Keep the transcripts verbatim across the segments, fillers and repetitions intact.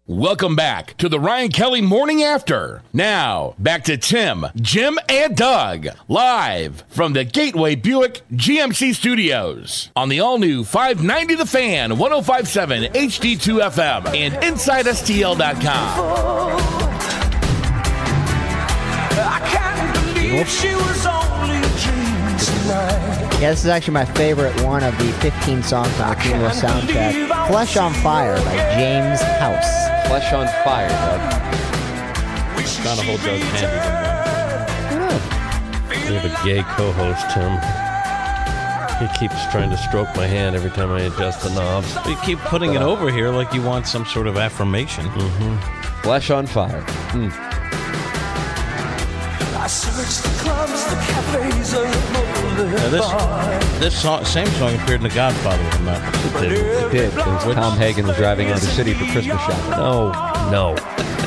Welcome back to the Ryan Kelly Morning After. Now, back to Tim, Jim, and Doug, live from the Gateway Buick G M C Studios on the all-new five ninety The Fan, one oh five point seven H D two F M, and inside S T L dot com. I can't believe she was only a dream tonight. Yeah, this is actually my favorite one of the fifteen songs on the Teen Wolf soundtrack. Flesh on Fire by James House. Flesh on Fire, Doug. Trying to hold Doug's hand. We have a gay co-host, Tim. He keeps trying to stroke my hand every time I adjust the knobs. You keep putting it over here like you want some sort of affirmation. Mm-hmm. Flesh on Fire. Mm. I searched the clubs, the cafes, the Now this this song, same song appeared in The Godfather. If I'm not mistaken. It did. It was Tom Hagen was driving out of the city for Christmas shopping. No, no.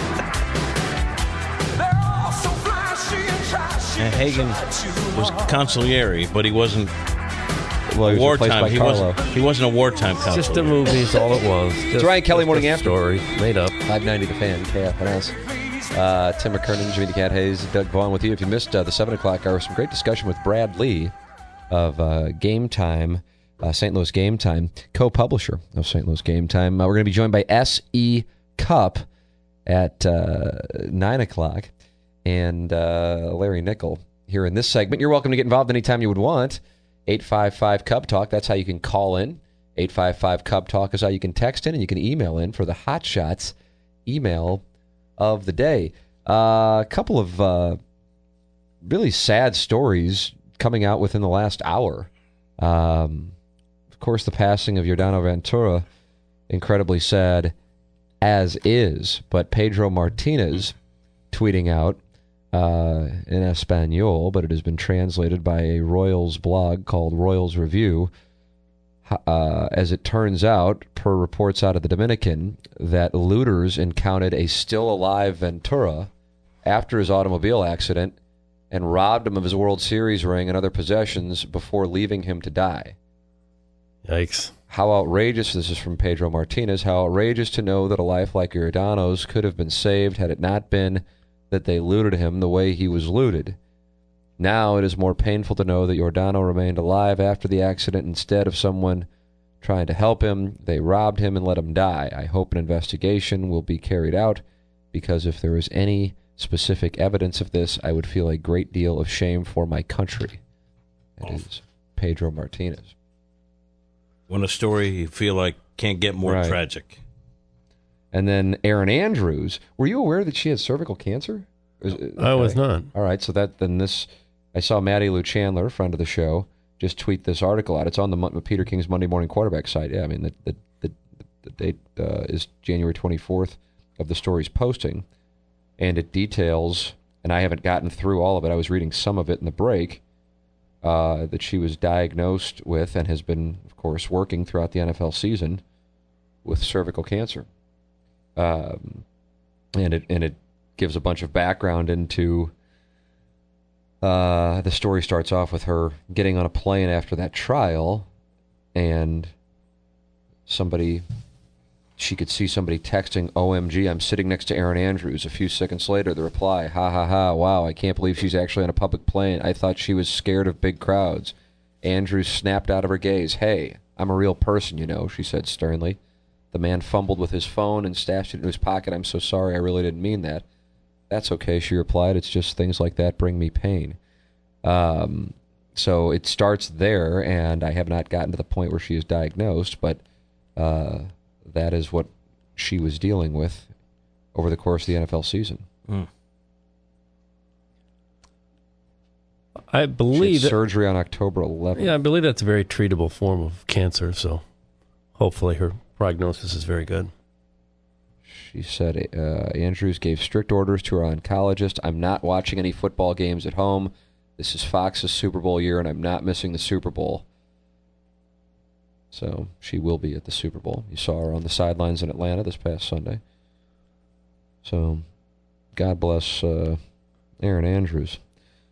And Hagen was consigliere, but he wasn't Well, he was replaced wartime. by He Carlo. wasn't. He wasn't a wartime It's consigliere. just a movie is all it was. Just, It's Ryan Kelly just Morning a After. story made up. five ninety The Fan, K F N S. Uh, Tim McKernan, Jimmy the Cat Hayes, Doug Vaughn with you. If you missed uh, the seven o'clock hour, some great discussion with Brad Lee of uh, Game Time, uh, Saint Louis Game Time, co-publisher of Saint Louis Game Time. Uh, we're going to be joined by S E. Cup at uh, nine o'clock and uh, Larry Nickel here in this segment. You're welcome to get involved anytime you would want. eight five five Cub Talk, that's how you can call in. eight five five Cub Talk is how you can text in, and you can email in for the Hot Shots email of the day. A uh, couple of uh, really sad stories coming out within the last hour. Um, of course, the passing of Yordano Ventura, incredibly sad as is, but Pedro Martinez tweeting out uh, in Espanol, but it has been translated by a Royals blog called Royals Review. Uh, as it turns out, per reports out of the Dominican, that looters encountered a still-alive Ventura after his automobile accident and robbed him of his World Series ring and other possessions before leaving him to die. Yikes. How outrageous, this is from Pedro Martinez, how outrageous to know that a life like Giordano's could have been saved had it not been that they looted him the way he was looted. Now it is more painful to know that Giordano remained alive after the accident instead of someone trying to help him. They robbed him and let him die. I hope an investigation will be carried out, because if there is any specific evidence of this, I would feel a great deal of shame for my country. It is Pedro Martinez. When a story you feel like can't get more Right. tragic. And then Erin Andrews. Were you aware that she had cervical cancer? Was, I was okay. not. All right, so that then this, I saw Maddie Lou Chandler, friend of the show, just tweet this article out. It's on the Mon- Peter King's Monday Morning Quarterback site. Yeah, I mean, the the, the, the date uh, is January twenty-fourth of the story's posting, and it details, and I haven't gotten through all of it, I was reading some of it in the break, uh, that she was diagnosed with and has been, of course, working throughout the N F L season with cervical cancer. Um, and it and it gives a bunch of background into uh, the story. Starts off with her getting on a plane after that trial, and somebody, she could see somebody texting, O M G, I'm sitting next to Erin Andrews. A few seconds later, the reply, ha ha ha, wow, I can't believe she's actually on a public plane. I thought she was scared of big crowds. Andrews snapped out of her gaze. Hey, I'm a real person, you know, she said sternly. The man fumbled with his phone and stashed it in his pocket. I'm so sorry, I really didn't mean that. That's okay, she replied. It's just things like that bring me pain. Um, so it starts there, and I have not gotten to the point where she is diagnosed, but uh, that is what she was dealing with over the course of the N F L season. Mm. I believe She had that, surgery on October eleventh. yeah, I believe that's a very treatable form of cancer, so hopefully her prognosis is very good. She said, uh, Andrews gave strict orders to her oncologist. I'm not watching any football games at home. This is Fox's Super Bowl year, and I'm not missing the Super Bowl. So she will be at the Super Bowl. You saw her on the sidelines in Atlanta this past Sunday. So God bless uh, Erin Andrews.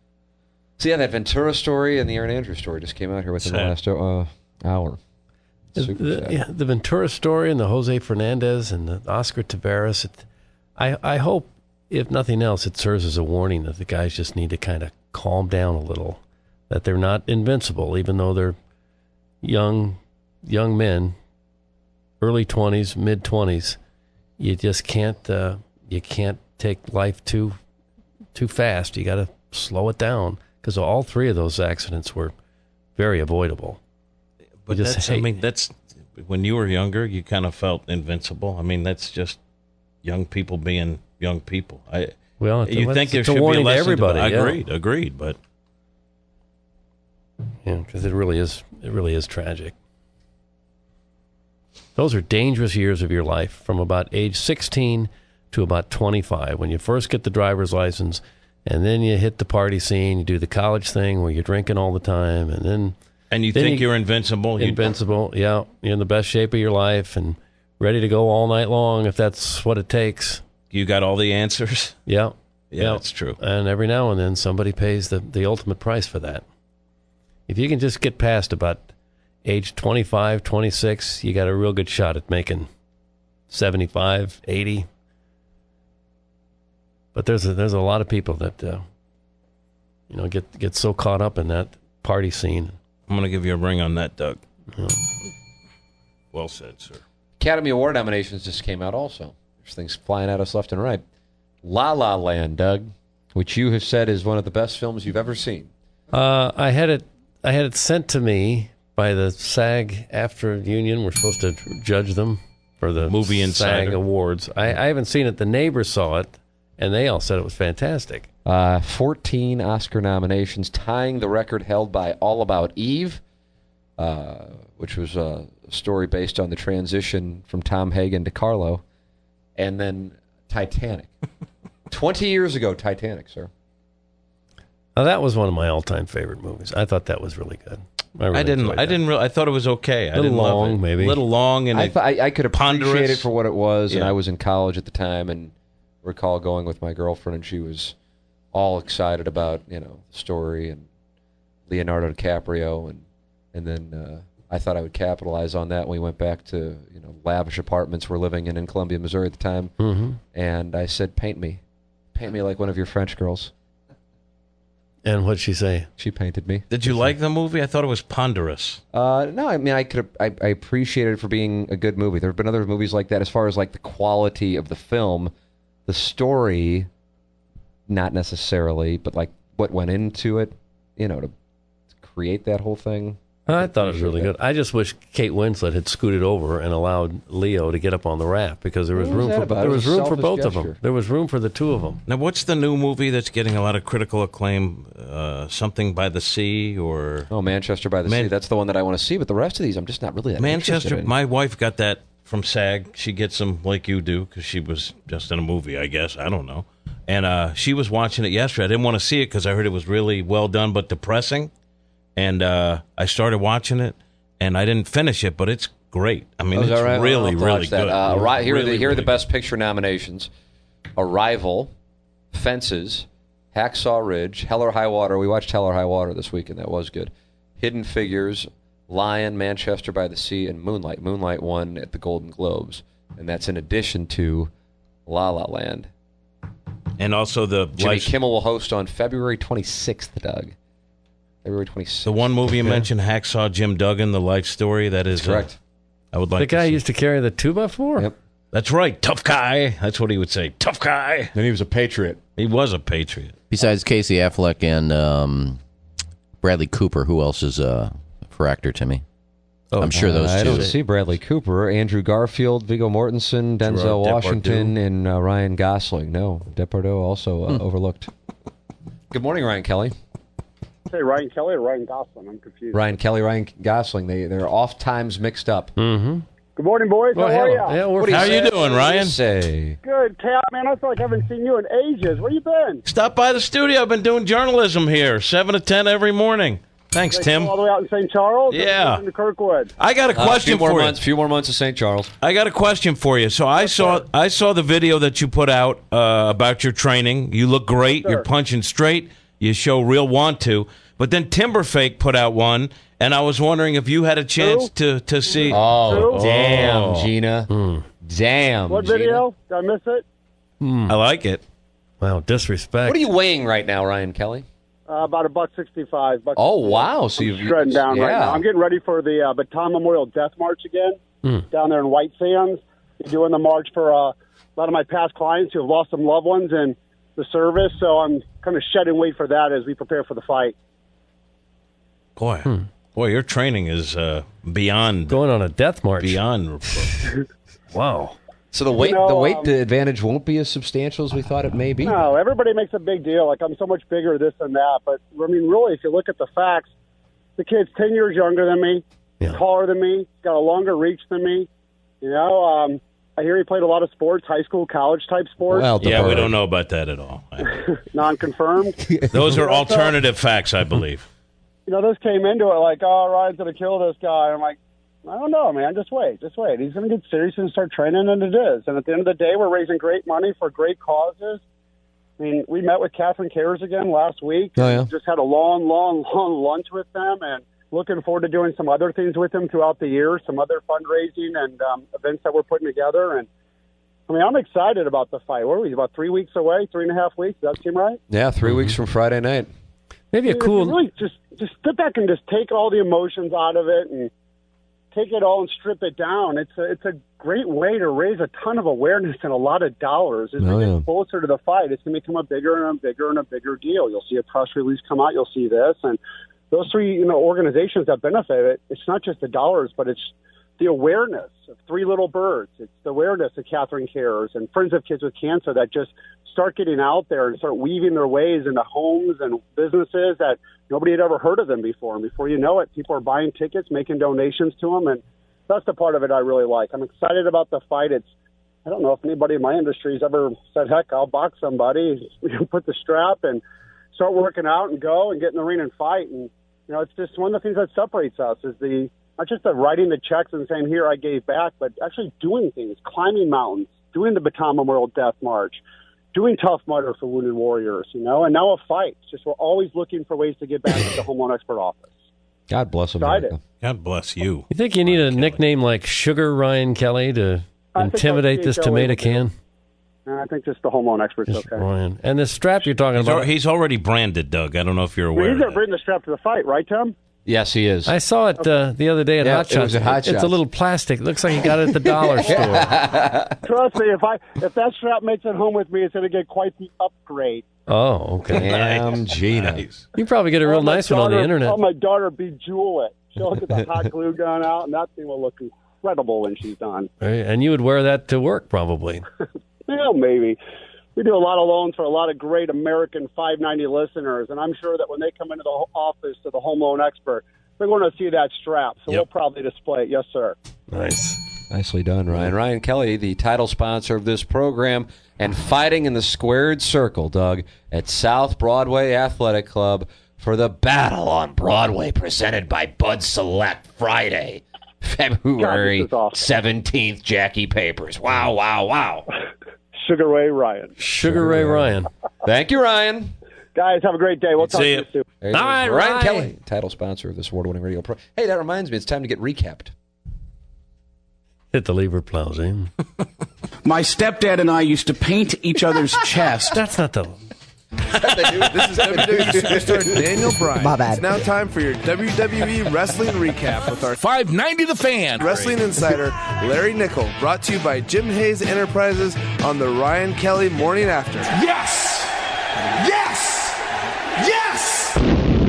So yeah, that Ventura story and the Erin Andrews story just came out here within Sad. the last uh, hour. Super the, sad. yeah, the Ventura story and the Jose Fernandez and the Oscar Taveras. It, I I hope, if nothing else, it serves as a warning that the guys just need to kind of calm down a little, that they're not invincible, even though they're young young men, early twenties, mid twenties. You just can't uh, you can't take life too too fast. You got to slow it down, because all three of those accidents were very avoidable. But just that's, I hate- mean, that's when you were younger, you kind of felt invincible. I mean, that's just young people being young people. I Well, it's a- you think there it's a should be a warning to lesson everybody, I yeah. agreed, agreed, but Yeah, because it really is. It really is tragic. Those are dangerous years of your life, from about age sixteen to about twenty-five, when you first get the driver's license, and then you hit the party scene. You do the college thing where you're drinking all the time, and then and you Then think you- you're invincible. You- invincible. Yeah, you're in the best shape of your life and ready to go all night long if that's what it takes. You got all the answers. Yeah, Yeah, that's true. And every now and then somebody pays the, the ultimate price for that. If you can just get past about age twenty-five, twenty-six, you got a real good shot at making seventy-five, eighty. But there's a, there's a lot of people that uh, you know get get so caught up in that party scene. I'm going to give you a ring on that, Doug. Well said, sir. Academy Award nominations just came out also. There's things flying at us left and right. La La Land, Doug, which you have said is one of the best films you've ever seen. Uh, I had it I had it sent to me by the SAG after Union. We're supposed to judge them for the Movie SAG Insider. Awards. I, I haven't seen it. The neighbors saw it, and they all said it was fantastic. Uh, fourteen Oscar nominations, tying the record held by All About Eve, uh, which was a story based on the transition from Tom Hagen to Carlo, and then Titanic. Twenty years ago, Titanic, sir. Now, that was one of my all-time favorite movies. I thought that was really good. I, really I didn't. enjoyed I that. didn't. Really, I thought it was okay. I Little didn't long, love it. maybe. A little long, and I, it, th- I I could appreciate ponderous. it for what it was, and Yeah. I was in college at the time, and recall going with my girlfriend, and she was all excited about you know the story and Leonardo DiCaprio, and and then uh, I thought I would capitalize on that when we went back to you know lavish apartments we're living in in Columbia, Missouri at the time, Mm-hmm. and I said, "Paint me, paint me like one of your French girls." And what'd she say? She painted me. Did you like the movie? I thought it was ponderous. Uh, no, I mean I could I, I appreciated it for being a good movie. There have been other movies like that as far as like the quality of the film, the story, not necessarily, but like what went into it, you know, to, to create that whole thing. I thought it was really appreciate good. I just wish Kate Winslet had scooted over and allowed Leo to get up on the raft, because there was What was room that for about? there It was was a room for selfish both of gesture. them. There was room for the two of them. Now, what's the new movie that's getting a lot of critical acclaim? Uh, Something by the Sea or Oh, Manchester by the Man- Sea. That's the one that I want to see, but the rest of these I'm just not really that interested Manchester? in. My wife got that from SAG. She gets them like you do because she was just in a movie, I guess. I don't know. And uh, she was watching it yesterday. I didn't want to see it because I heard it was really well done but depressing. And uh, I started watching it, and I didn't finish it, but it's great. I mean, Oh, is it's that right? really, I'll have to really watch that. good. Uh, Arri- here, are the, Really, here are the really best picture nominations: Arrival, Fences, Hacksaw Ridge, Hell or High Water. We watched Hell or High Water this week, and that was good. Hidden Figures, Lion, Manchester by the Sea, and Moonlight. Moonlight won at the Golden Globes, and that's in addition to La La Land. And also the Jimmy life- Kimmel will host on February twenty-sixth, Doug. February twenty-sixth. the one movie you mentioned, Hacksaw Jim Duggan, the life story. That is That's correct. Uh, I would like. The to guy see. used to carry the two by four. Yep. That's right, tough guy. That's what he would say, tough guy. And he was a patriot. He was a patriot. Besides Casey Affleck and um, Bradley Cooper, who else is uh, for actor, Timmy? Oh, I'm sure those Uh, I two. don't see Bradley Cooper, Andrew Garfield, Viggo Mortensen, Denzel Gerard Washington, Depardieu. and uh, Ryan Gosling. No, Depardieu also uh, overlooked. Good morning, Ryan Kelly. Say Ryan Kelly or Ryan Gosling? I'm confused. Ryan Kelly, Ryan Gosling. They they're oft times mixed up. Mm-hmm. Good morning, boys. Well, How are hello. you? Yeah, we're What do How say? you doing, What do Ryan? Say Good, Cat. Man, I feel like I haven't seen you in ages. Where you been? Stop by the studio. I've been doing journalism here, seven to ten every morning. Thanks, Like, Tim. all the way out in Saint Charles? or Yeah. in Kirkwood. I got a Uh, question few more for months. you. Few more months of Saint Charles. I got a question for you. So I saw I saw the video that you put out uh, about your training. You look great. Sure. You're punching straight. You show real want to. But then Timberfake put out one, and I was wondering if you had a chance to, to see. Oh, Who? damn, Oh. Gina. Mm. Damn, What Gina. video? Did I miss it? Mm. I like it. Wow, disrespect. What are you weighing right now, Ryan Kelly? Uh, about a buck sixty-five. Buck Oh, wow. So I'm you've shredding down right yeah. now. I'm getting ready for the uh, Baton Memorial Death March again Mm. down there in White Sands. We're doing the march for uh, a lot of my past clients who have lost some loved ones in the service. So I'm kind of shedding weight for that as we prepare for the fight. Boy, Hmm. boy, your training is uh, beyond Going on a death march. beyond. Wow. So the weight, know, the weight um, advantage won't be as substantial as we thought it may be. No, everybody makes a big deal. Like, I'm so much bigger, this and that. But, I mean, really, if you look at the facts, the kid's ten years younger than me, Yeah. taller than me, got a longer reach than me. You know, um, I hear he played a lot of sports, high school, college-type sports, Well, the Yeah, we bird. don't know about that at all. non-confirmed. Those are alternative facts, I believe. You know, this came into it like, oh, Ryan's going to kill this guy. I'm like, I don't know, man. Just wait. Just wait. He's going to get serious and start training, and it is. And at the end of the day, we're raising great money for great causes. I mean, we met with Catherine Cares again last week. Oh, yeah. Just had a long, long, long lunch with them, and looking forward to doing some other things with them throughout the year, some other fundraising and um, events that we're putting together. And, I mean, I'm excited about the fight. What are we, about three weeks away, three and a half weeks? Does that seem right? Yeah, three weeks from Friday night. Maybe a If you cool. really just just sit back and just take all the emotions out of it and take it all and strip it down. It's a, it's a great way to raise a ton of awareness and a lot of dollars. As Oh, we yeah. get closer to the fight, it's going to become a bigger and a bigger and a bigger deal. You'll see a press release come out. You'll see this. And those three you know, organizations that benefit it, it's not just the dollars, but it's the awareness of Three Little Birds. It's the awareness of Catherine Cares and Friends of Kids with Cancer that just start getting out there and start weaving their ways into homes and businesses that nobody had ever heard of them before. And before you know it, people are buying tickets, making donations to them. And that's the part of it I really like. I'm excited about the fight. It's, I don't know if anybody in my industry has ever said, heck, I'll box somebody, put the strap and start working out and go and get in the ring and fight. And, you know, it's just one of the things that separates us is the, not just the writing the checks and saying, here, I gave back, but actually doing things, climbing mountains, doing the Baton Memorial Death March, doing Tough Mudder for Wounded Warriors, you know, and now a fight. It's just we're always looking for ways to get back to the home loan expert office. God bless Excited. America. God bless you. You think you need a nickname like Sugar Ryan Kelly to I think intimidate that's this the tomato way to do it. can? And I think just the home loan expert's Just okay. Ryan. And the strap you're talking He's, about. al- he's already branded, Doug. I don't know if you're Well, aware. he's going of to that. bring the strap to the fight, right, Tim? Yes, he is. I saw it uh, the other day at Yeah, Hot it Shots. was at Hot It's Shots. a little plastic. It looks like he got it at the dollar store. Trust me, if I if that strap makes it home with me, it's going to get quite the upgrade. Oh, okay. Damn, Gina. Nice. You probably get a real I'll my nice one on the daughter- internet. I'll my daughter bejewel it. She'll get the hot glue gun out, and that thing will look incredible when she's done. Right, and you would wear that to work probably. Well, maybe. We do a lot of loans for a lot of great American five ninety listeners, and I'm sure that when they come into the ho- office to the home loan expert, they're going to see that strap. So Yep. we'll probably display it. Yes, sir. Nice. Nicely done, Ryan. Ryan Kelly, the title sponsor of this program, and fighting in the squared circle, Doug, at South Broadway Athletic Club for the Battle on Broadway, presented by Bud Select, Friday, February God, this is awesome. seventeenth, Jackie Papers. Wow, wow, wow. Sugar Ray Ryan. Sugar Ray Ryan. Thank you, Ryan. Guys, have a great day. We'll talk See to ya. you soon. There he All goes. right, Ryan Ryan. Kelly, title sponsor of this award-winning radio program. Hey, that reminds me, it's time to get recapped. Hit the lever, Plowsy. My stepdad and I used to paint each other's chest. That's not the... This is W W E superstar Daniel Bryan. My bad. It's now time for your W W E wrestling recap with our five ninety The Fan. wrestling insider, Larry Nickel, brought to you by Jim Hayes Enterprises on the Ryan Kelly Morning After. Yes! Yes! Yes!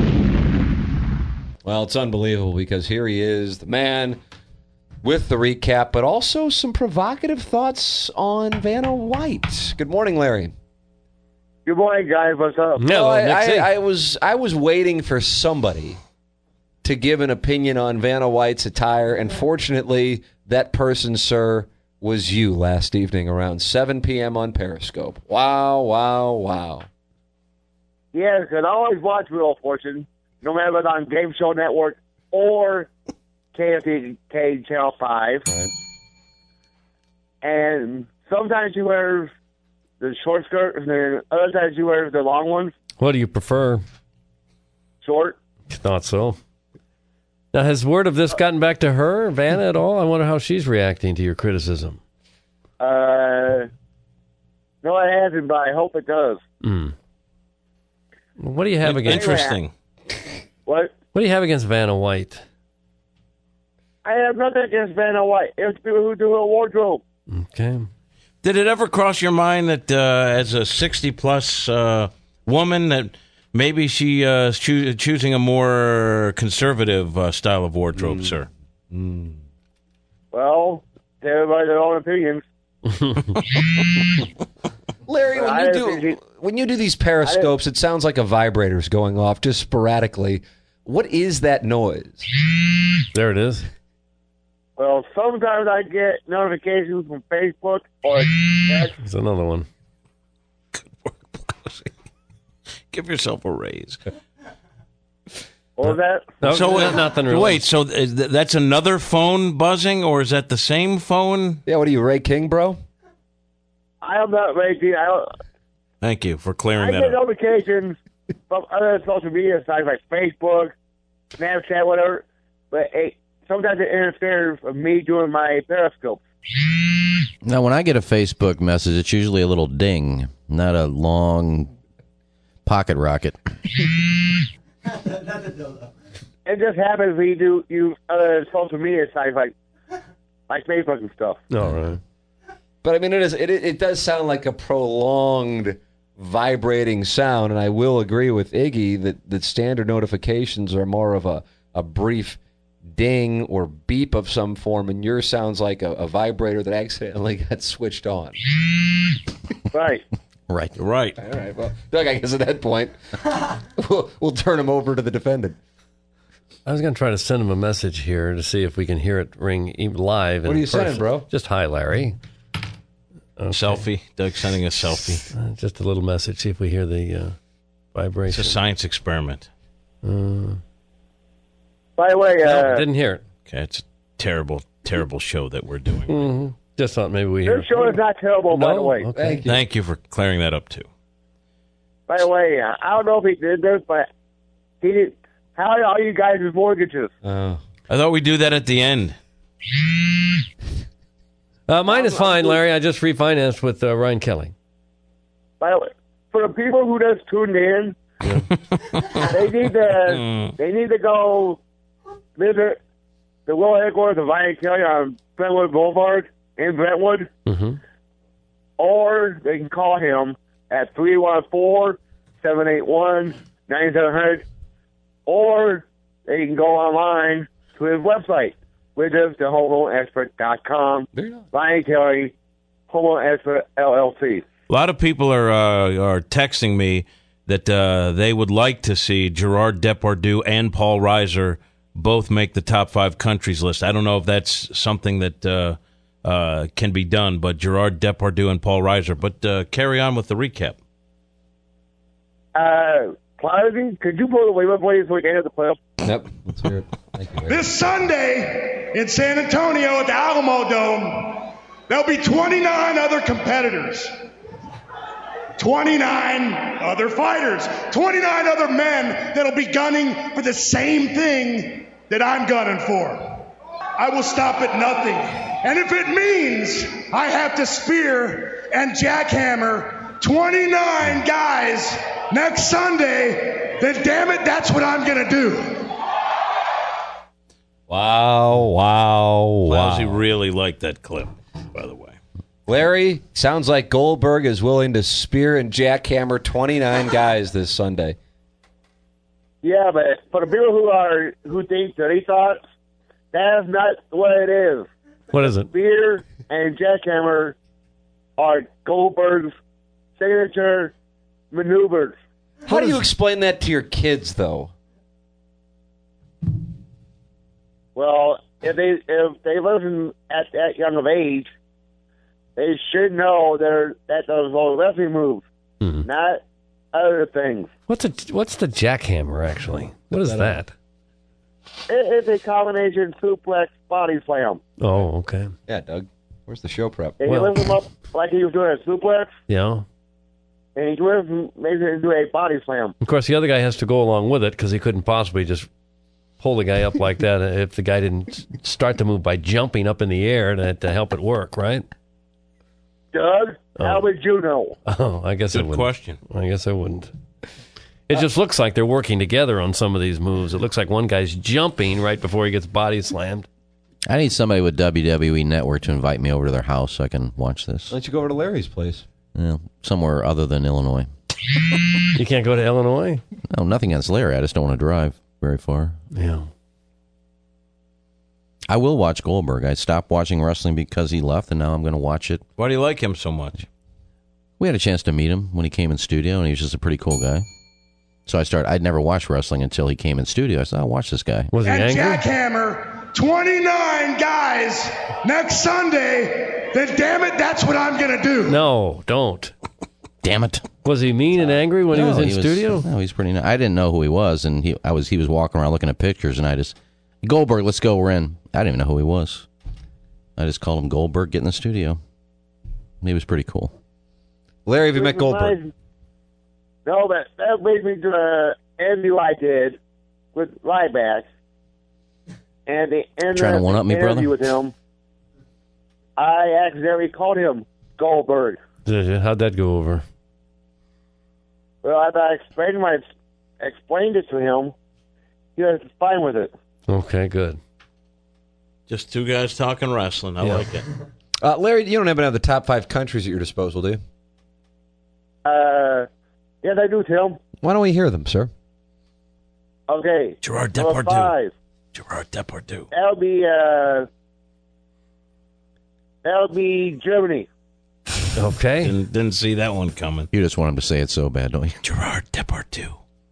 Well, it's unbelievable because here he is, the man with the recap, but also some provocative thoughts on Vanna White. Good morning, Larry. Good morning, guys. What's up? No, Well, I, Nixie. I, I was I was waiting for somebody to give an opinion on Vanna White's attire, and fortunately, that person, sir, was you last evening around seven p.m. on Periscope. Wow, wow, wow. Yes, and I always watch Wheel of Fortune, no matter whether on Game Show Network or K F T K Channel five. Right. And sometimes you wear the short skirt, and then other times you wear the long ones. What do you prefer? short. Thought so. Now, has word of this gotten back to her, Vanna, at all? I wonder how she's reacting to your criticism. Uh, no, it hasn't, but I hope it does. Mm. What do you have against? Interesting. What? What do you have against Vanna White? I have nothing against Vanna White. It's people who do her wardrobe. Okay. Did it ever cross your mind that uh, as a sixty-plus uh, woman that maybe she uh, is choo- choosing a more conservative uh, style of wardrobe, mm. sir? Mm. Well, everybody their own opinions. Larry, when I you didn't do think when you do these periscopes, it sounds like a vibrator's going off just sporadically. What is that noise? There it is. Well, sometimes I get notifications from Facebook or text. There's another one. Good work, Pelosi. Give yourself a raise. What was that? No, so not, nothing really. Wait, so is th- that's another phone buzzing, or is that the same phone? Yeah, what are you, Ray King, bro? I am not ready. I don't. Thank you for clearing I that get up. notifications from other social media sites like Facebook, Snapchat, whatever. But it, sometimes it interferes with me doing my Periscope. Now, when I get a Facebook message, it's usually a little ding, not a long pocket rocket. It just happens when you do use other social media sites like like Facebook and stuff. All right. But I mean, it is it it does sound like a prolonged vibrating sound, and I will agree with Iggy that, that standard notifications are more of a, a brief ding or beep of some form, and yours sounds like a, a vibrator that accidentally got switched on. Right. Right. Right. All right. Well, Doug, I guess at that point, we'll, we'll turn him over to the defendant. I was going to try to send him a message here to see if we can hear it ring even live. What are you sending, bro? Just hi, Larry. Okay. Selfie. Doug sending a selfie. Uh, just a little message. See if we hear the uh, vibration. It's a science experiment. Uh, By the way, uh, no, didn't hear it. Okay, it's a terrible, terrible show that we're doing. Mm-hmm. Just thought maybe we hear this show is not terrible, no? by the way. Okay. Thank you. Thank you for clearing that up, too. By the way, uh, I don't know if he did this, but he did. How are you guys with mortgages? Uh, I thought we'd do that at the end. Uh, mine is fine, Larry. I just refinanced with uh, Ryan Kelly. By the way, for the people who just tuned in, they need to they need to go visit the world headquarters of Ryan Kelly on Brentwood Boulevard in Brentwood, Mm-hmm. or they can call him at three one four, seven eight one, nine seven zero zero, or they can go online to his website, which is the home loan expert dot com. Ryan Kelly, Home Loan Expert L L C. A lot of people are uh, are texting me that uh, they would like to see Gerard Depardieu and Paul Reiser both make the top five countries list. I don't know if that's something that uh, uh, can be done, but Gerard Depardieu and Paul Reiser. But uh, carry on with the recap. Uh, Cloudy, could you pull the waiver please so we can hit the playoff? Yep. Let's hear it. Thank you, Larry. This Sunday in San Antonio at the Alamo Dome, there'll be twenty-nine other competitors, twenty-nine other fighters, twenty-nine other men that'll be gunning for the same thing that I'm gunning for. I will stop at nothing. And if it means I have to spear and jackhammer twenty-nine guys next Sunday, then damn it, that's what I'm going to do. Wow, wow, wow. Lousy really liked that clip, by the way. Larry, sounds like Goldberg is willing to spear and jackhammer twenty-nine guys this Sunday. Yeah, but for the people who are who think that he thought, that's not what it is. What is it? Spear and jackhammer are Goldberg's signature maneuvers. How do you explain that to your kids, though? Well, if they if they listen at that young of age, they should know that that those are wrestling moves, Mm-hmm. not other things. What's a what's the jackhammer actually? What is that? It, it's a combination suplex body slam. Oh, okay. Yeah, Doug. Where's the show prep? If Well- you lift him up like he was doing a suplex, Yeah. and he twists and makes it into a body slam. Of course, the other guy has to go along with it because he couldn't possibly just pull the guy up like that if the guy didn't start the move by jumping up in the air to, to help it work, right? Doug, Oh. how would you know? Oh, I guess I Good wouldn't. question. I guess I wouldn't. It just looks like they're working together on some of these moves. It looks like one guy's jumping right before he gets body slammed. I need somebody with W W E Network to invite me over to their house so I can watch this. Why don't you go over to Larry's place? Yeah, somewhere other than Illinois. You can't go to Illinois? No, nothing against Larry. I just don't want to drive very far. Yeah. I will watch Goldberg. I stopped watching wrestling because he left, and now I'm going to watch it. Why do you like him so much? We had a chance to meet him when he came in studio, and he was just a pretty cool guy. So I started. I'd never watched wrestling until he came in studio. I said, I'll watch this guy. Was he And angry? Jackhammer, twenty-nine guys next Sunday. Then damn it, that's what I'm going to do. No, don't. Damn it. Was he mean and angry when he No, was in he studio? No, he's pretty nice. I didn't know who he was, and he I was he was walking around looking at pictures, and I just, Goldberg, let's go, we're in. I didn't even know who he was. I just called him Goldberg, get in the studio. He was pretty cool. Larry, have you met Goldberg? No, but that brings me to uh, interview I did with Ryback. And the end Trying to of one-up the me, brother? interview with him, I accidentally called him Goldberg. Did you? How'd that go over? Well, after I explained, my, explained it to him, he was fine with it. Okay, good. Just two guys talking wrestling. I Yeah. like it. Uh, Larry, you don't even have the top five countries at your disposal, do you? Uh, yes, I do, Tim. Why don't we hear them, sir? Okay. Gerard Number Depardieu. five. Gerard Depardieu. That'll be, uh, that'll be Germany. Okay. Didn't, didn't see that one coming. You just want him to say it so bad, don't you? Gerard Depardieu.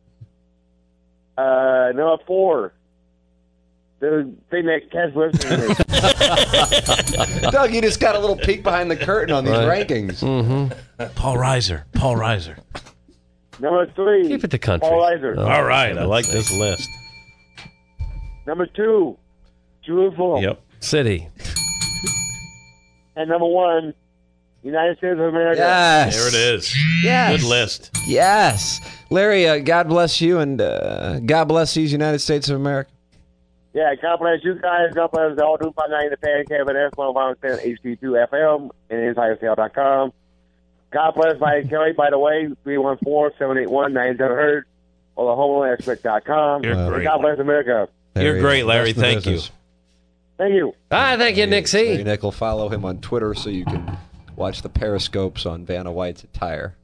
Uh, number four. The thing that Cass Webster did. Doug, you just got a little peek behind the curtain on these Right. rankings. Mm-hmm. Paul Reiser. Paul Reiser. Number three. Keep it to country. Paul Reiser. Oh, All right. I for like goodness this list. Number two. Jerusalem. Yep. City. And number one. United States of America. Yes. There it is. Yes. Good list. Yes. Larry, uh, God bless you, and uh, God bless these United States of America. Yeah, God bless you guys. God bless all two five nine the fan Kevin S one one seven H D two F M and inside sale dot com. God bless Mike Kelly, by the way, three one four, seven eight one, nine seven hundred or the homeland expert dot com. You're And great. God bless America. You're great, Larry. Best in the Thank you. business. Thank you. Ah, thank you, Nick C. Larry Nickel, follow him on Twitter so you can watch the periscopes on Vanna White's attire.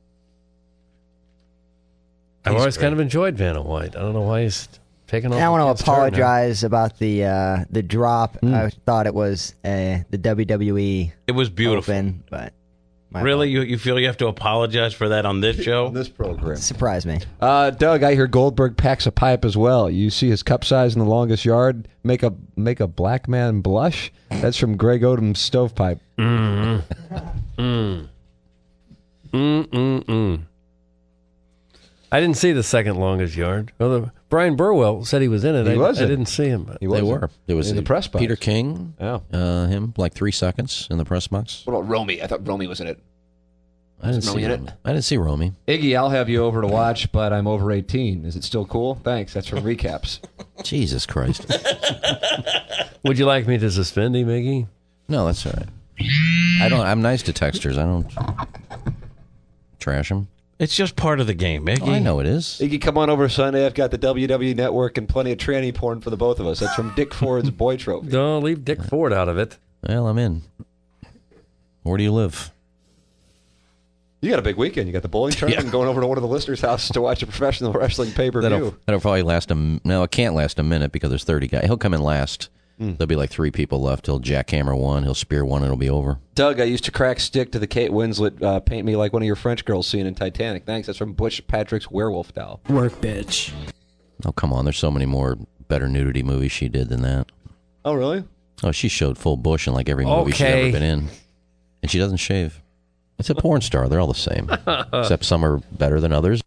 I've He's always great. kind of enjoyed Vanna White. I don't know why he's taking off. I want against to her now. apologize about the uh, the drop. Hmm. I thought it was uh, the W W E It was beautiful. Open, but my Really? You, you feel you have to apologize for that on this show? On this program. surprised me. Uh, Doug, I hear Goldberg packs a pipe as well. You see his cup size in the longest yard. Make a make a black man blush. That's from Greg Odom's stovepipe. Mm-hmm. Mm. Mm-mm-mm. I didn't see the second longest yard. Well, the, Brian Burwell said he was in it. He I, was I in it. didn't see him. But He They wasn't. were. It was in the press box. Peter King, Oh. uh, him, like three seconds in the press box. What about Romy? I thought Romy was in it. I didn't Romy see in it? Romy. I didn't see Romy. Iggy, I'll have you over to watch, but I'm over eighteen. Is it still cool? Thanks. That's from recaps. Jesus Christ. Would you like me to suspend him, Iggy? No, that's all right. I don't. I'm nice to texters. I don't trash them. It's just part of the game, Iggy. Oh, I know it is. Iggy, come on over Sunday. I've got the W W E Network and plenty of tranny porn for the both of us. That's from Dick Ford's Boy Trophy. Don't leave Dick Ford out of it. Well, I'm in. Where do you live? You got a big weekend. You got the bowling tournament and going over to one of the listeners' houses to watch a professional wrestling pay-per-view. That'll, that'll probably last a m- no. It can't last a minute because there's thirty guys. He'll come in last. Mm. There'll be like three people left. He'll jackhammer one. He'll spear one. It'll be over. Doug, I used to crack stick to the Kate Winslet uh, paint me like one of your French girls scene in Titanic. Thanks. That's from Butch Patrick's werewolf doll. Work, bitch. Oh, come on. There's so many more better nudity movies she did than that. Oh, really? Oh, she showed full bush in like every movie she's Okay. ever been in. And she doesn't shave. It's a porn star. They're all the same. Except some are better than others.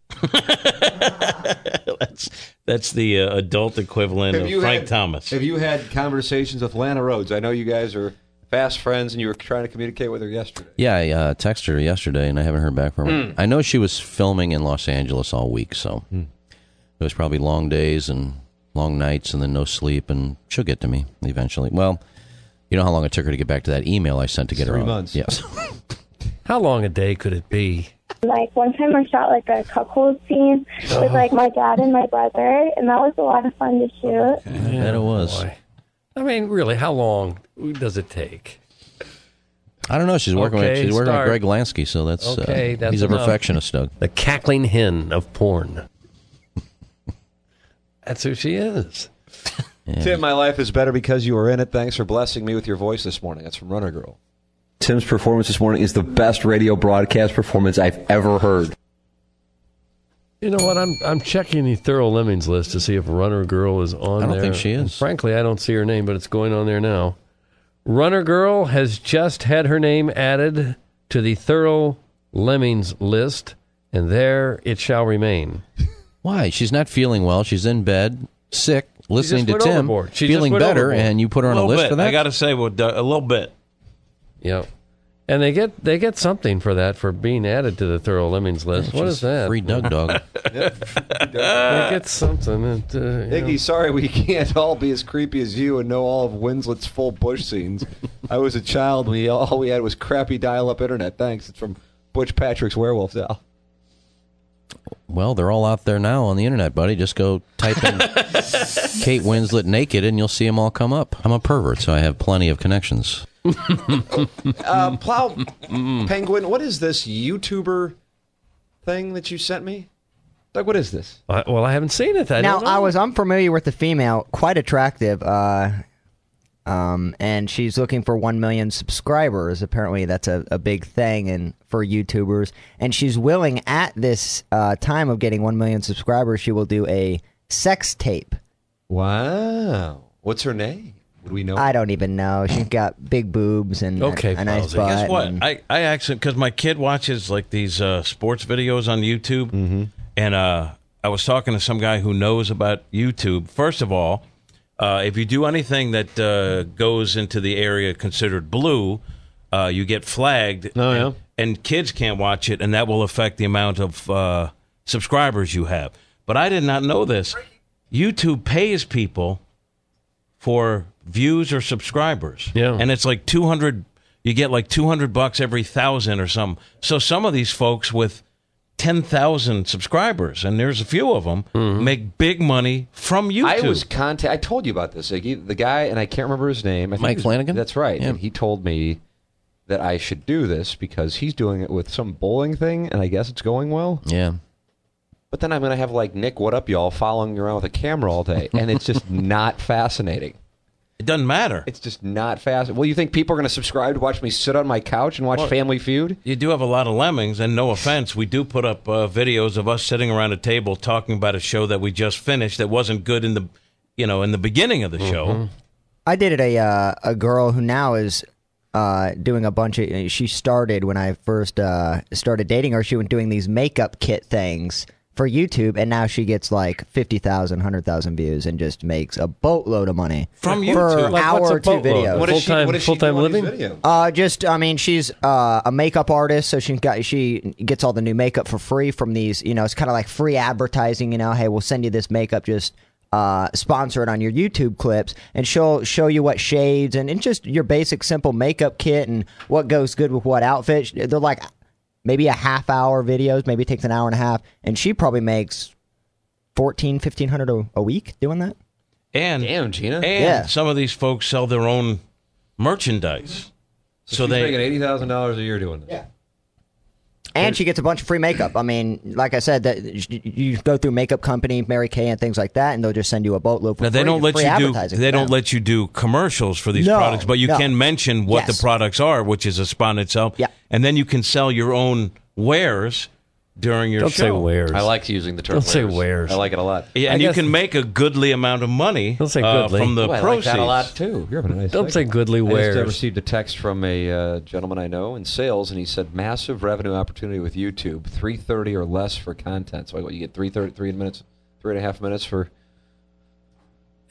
that's that's the uh, adult equivalent Have of you Frank had- Thomas. Have you had conversations with Lana Rhodes? I know you guys are fast friends, and you were trying to communicate with her yesterday. Yeah, I uh, texted her yesterday, and I haven't heard back from her. Mm. I know she was filming in Los Angeles all week, so Mm. it was probably long days and long nights and then no sleep, and she'll get to me eventually. Well, you know how long it took her to get back to that email I sent to get Three her on? months. Yes. How long a day could it be? Like, one time I shot, like, a cuckold scene with, like, my dad and my brother, and that was a lot of fun to shoot. I bet it was. Boy. I mean, really, how long does it take? I don't know. She's working Okay, with she's working start. with Greg Lansky, so that's, Okay, uh, that's he's a enough. perfectionist, Doug. The cackling hen of porn. That's who she is. Yeah. Tim, my life is better because you were in it. Thanks for blessing me with your voice this morning. That's from Runner Girl. Tim's performance this morning is the best radio broadcast performance I've ever heard. You know what? I'm I'm checking the Thurl Lemmings list to see if Runner Girl is on I don't there. think she is. And frankly, I don't see her name, but it's going on there now. Runner Girl has just had her name added to the Thurl Lemmings list, and there it shall remain. Why? She's not feeling well. She's in bed, sick, listening to went Tim, overboard. She feeling just went better, overboard. and you put her on a little list bit. for that? I got to say, well, a little bit. Yep. And they get they get something for that, for being added to the Thurl Lemmings list. What is that? Free Doug Dog. They get something. That, uh, you know. Iggy, sorry we can't all be as creepy as you and know all of Winslet's full bush scenes. I was a child when we, all we had was crappy dial-up internet. Thanks. It's from Butch Patrick's Werewolf Doll. Well, they're all out there now on the internet, buddy. Just go type in Kate Winslet naked, and you'll see them all come up. I'm a pervert, so I have plenty of connections. uh, Plow Penguin, what is this YouTuber thing that you sent me? Doug, what is this? I, well, I haven't seen it. I now, don't know. I was unfamiliar with the female, quite attractive, uh, um, and she's looking for one million subscribers. Apparently, that's a, a big thing and for YouTubers. And she's willing, at this uh, time of getting one million subscribers, she will do a sex tape. Wow. What's her name? Would we know? I don't even know. She's got big boobs and Okay, a, a nice Plowsy. butt. Guess what? and- I, I actually, because my kid watches like these uh, sports videos on YouTube, Mm-hmm. and uh, I was talking to some guy who knows about YouTube. First of all, uh, if you do anything that uh, goes into the area considered blue, uh, you get flagged. Oh, yeah. and, and kids can't watch it, and that will affect the amount of uh, subscribers you have. But I did not know this. YouTube pays people for views or subscribers. Yeah. And it's like two hundred, you get like two hundred bucks every thousand or something. So some of these folks with ten thousand subscribers, and there's a few of them, make big money from YouTube. I was contact. I told you about this, Iggy. The guy, and I can't remember his name. I think Mike he was- Flanagan? That's right. Yeah. And he told me that I should do this because he's doing it with some bowling thing, and I guess it's going well. Yeah. But then I'm going to have like Nick, what up, y'all, following me around with a camera all day, and it's just not fascinating. It doesn't matter. It's just not fast. Well, you think people are going to subscribe to watch me sit on my couch and watch Well, Family Feud? You do have a lot of lemmings, and no offense, we do put up uh, videos of us sitting around a table talking about a show that we just finished that wasn't good in the, you know, in the beginning of the show. I dated a uh, a girl who now is uh, doing a bunch of. She started when I first uh, started dating her. She was doing these makeup kit things for YouTube, and now she gets like fifty thousand, one hundred thousand views and just makes a boatload of money From for YouTube? an Like, hour what's a or two boatload? videos. What does she- Full-time- what does she full-time do on these living? videos? Uh, just I mean, she's uh, a makeup artist, so she got she gets all the new makeup for free from these. You know, it's kind of like free advertising. You know, hey, we'll send you this makeup, just uh, sponsor it on your YouTube clips, and she'll show you what shades and, and just your basic simple makeup kit and what goes good with what outfit. They're like maybe a half hour videos, maybe it takes an hour and a half, and she probably makes fourteen, fifteen hundred a, a week doing that. And Damn, Gina. and Yeah. some of these folks sell their own merchandise. So, So she's they making eighty thousand dollars a year doing this. Yeah. And she gets a bunch of free makeup. I mean, like I said, that you- you go through makeup company, Mary Kay, and things like that, and they'll just send you a boatload for Now, they free, don't let free you do advertising. they Yeah. don't let you do commercials for these No, products, but you no. can mention what Yes. the products are, which is a spot in itself. Yeah. And then you can sell your own wares during your Don't show. say wares. I like using the term Don't say wares. wares. I like it a lot. Yeah, I and you guess- can make a goodly amount of money Don't say uh, goodly. from the Ooh, I like proceeds. that a lot, too. You're having a nice Don't say segment. goodly I just uh, wares. received a text from a uh, gentleman I know in sales, and he said massive revenue opportunity with YouTube, three thirty or less for content. So what, you get three thirty, three minutes, three and a half minutes for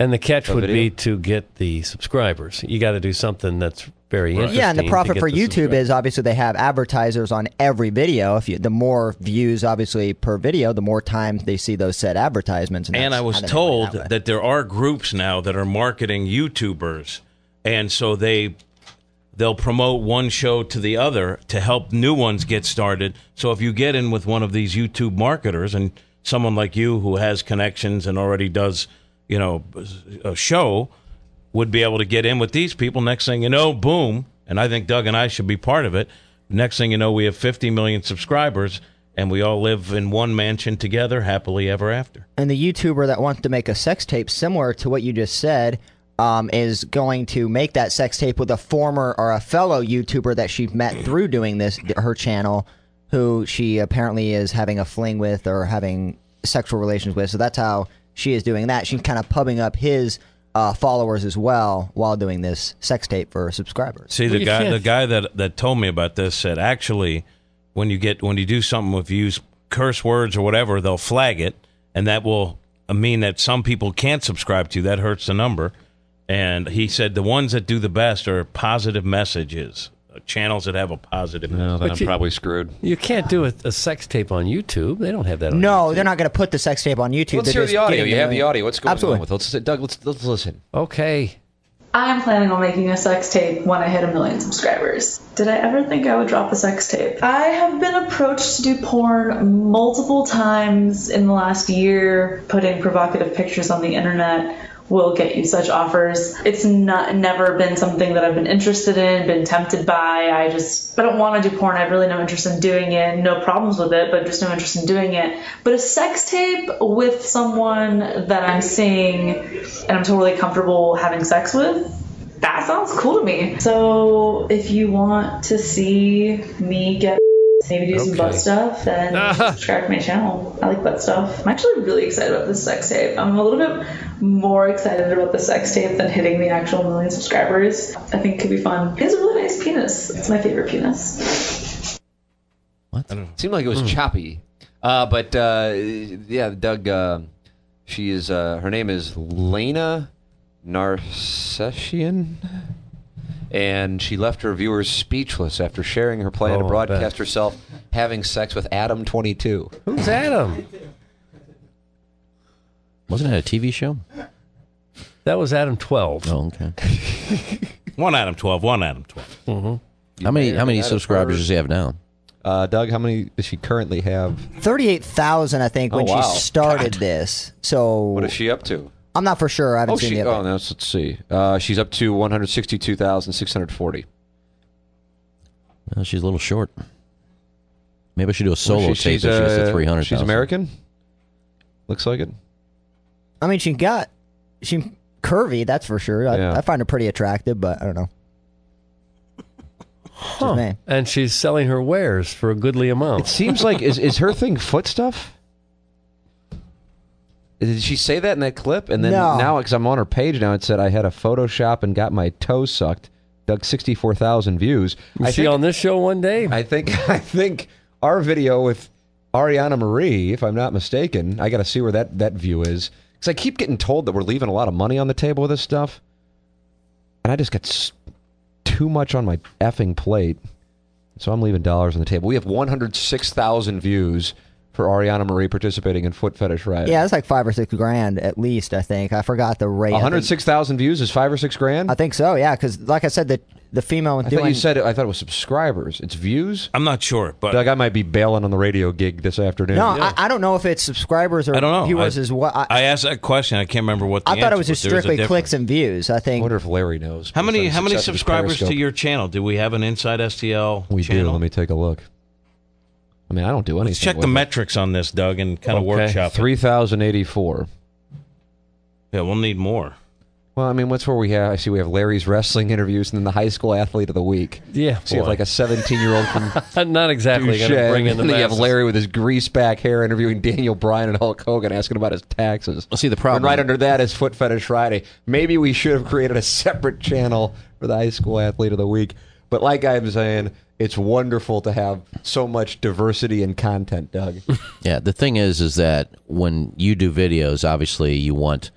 And the catch A would video? be to get the subscribers. You got to do something that's very interesting. Yeah, and the to profit get for the YouTube subscribers. is obviously they have advertisers on every video. If you, the more views, obviously per video, the more time they see those said advertisements. And, And that's I was how they make told money that way. that there are groups now that are marketing YouTubers, and so they they'll promote one show to the other to help new ones get started. So if you get in with one of these YouTube marketers and someone like you who has connections and already does, you know, a show, would be able to get in with these people. Next thing you know, boom, and I think Doug and I should be part of it. Next thing you know, we have fifty million subscribers, and we all live in one mansion together, happily ever after. And the YouTuber that wants to make a sex tape similar to what you just said um, is going to make that sex tape with a former or a fellow YouTuber that she met through doing this, her channel, who she apparently is having a fling with or having sexual relations with. So that's how she is doing that. She's kind of pubbing up his uh, followers as well while doing this sex tape for subscribers. See, the guy the guy that, that told me about this said, actually, when you get when you do something, if you use curse words or whatever, they'll flag it, and that will mean that some people can't subscribe to you. That hurts the number. And he said the ones that do the best are positive messages, uh, channels that have a positive message. No, then But I'm you- probably screwed. You can't do a, a sex tape on YouTube. They don't have that on No, they're not going to put the sex tape on YouTube. Let's They're hear just the audio. getting You have the- the audio. What's going Absolutely. on with it? Let's, Doug, let's, let's listen. Okay. I'm planning on making a sex tape when I hit a million subscribers. Did I ever think I would drop a sex tape? I have been approached to do porn multiple times in the last year. Putting provocative pictures on the internet will get you such offers. It's not never been something that I've been interested in, been tempted by. I just I don't want to do porn. I have really no interest in doing it. No problems with it, but just no interest in doing it. But a sex tape with someone that I'm seeing and I'm totally comfortable having sex with, that sounds cool to me. So if you want to see me get maybe do some butt Okay. stuff, then subscribe to my channel. I like butt stuff. I'm actually really excited about this sex tape. I'm a little bit more excited about the sex tape than hitting the actual million subscribers. I think it could be fun. He has a really nice penis. It's my favorite penis. Seemed like it was choppy. Uh, but, uh, yeah, Doug, uh, she is, uh, her name is Lena Narcessian. And she left her viewers speechless after sharing her plan to Oh, I broadcast bet. herself having sex with Adam twenty-two. Who's Adam? Wasn't it a T V show? That was Adam twelve. Oh, okay. One Adam twelve, one Adam twelve. Mm-hmm. How many how many Adam subscribers first. does he have now? Uh, Doug, how many does she currently have? thirty-eight thousand, I think, when Oh, wow. she started this. So What is she up to? I'm not for sure. I haven't Oh, seen she, the oh, other. no, let's see. Uh, she's up to one hundred sixty-two thousand six hundred forty. Well, she's a little short. Maybe I should do a solo Well, she- tape she's, if she gets uh, to three hundred. She's American? Looks like it. I mean, she got she curvy, that's for sure. I, Yeah. I find her pretty attractive, but I don't know. Huh. me. And she's selling her wares for a goodly amount. It seems like, is, is her thing foot stuff? Did she say that in that clip? And then No. now, because I'm on her page now, it said I had a Photoshop and got my toe sucked. Dug sixty-four thousand views. Was I she think, on this show one day? I think I think our video with Ariana Marie, if I'm not mistaken, I got to see where that, that view is. Because I keep getting told that we're leaving a lot of money on the table with this stuff. And I just got s- too much on my effing plate. So I'm leaving dollars on the table. We have one hundred six thousand views for Ariana Marie participating in Foot Fetish Riot. Yeah, it's like five or six grand at least, I think. I forgot the rate. I one hundred think- six thousand views is five or six grand? I think so, yeah, because like I said, the, the female I doing... thought you said it, I thought it was subscribers. It's views? I'm not sure, but Doug, I might be bailing on the radio gig this afternoon. No, I, I don't know if it's subscribers or I don't know. viewers I, as well. I, I asked that question. I can't remember what the I thought it answer was just There's a strictly difference. clicks and views, I I think. wonder if Larry knows. How many based on how the many success of his subscribers to Periscope. your channel? Do we have an Inside S T L We channel? do. Let me take a look. I mean, I don't do anything. Let's check the with it. metrics on this, Doug, and kind of Okay. workshop it. three thousand eighty-four. Yeah, we'll need more. Well, I mean, what's where we have? I see we have Larry's wrestling interviews and then the high school athlete of the week. Yeah, So you have boy. like a seventeen-year-old from Not exactly going to Duchenne, bring in the and then you have masses. Larry with his grease back hair interviewing Daniel Bryan and Hulk Hogan asking about his taxes. Well, see, the And problem- right under that is Foot Fetish Friday. Maybe we should have created a separate channel for the high school athlete of the week. But like I'm saying, it's wonderful to have so much diversity in content, Doug. Yeah, the thing is, is that when you do videos, obviously you want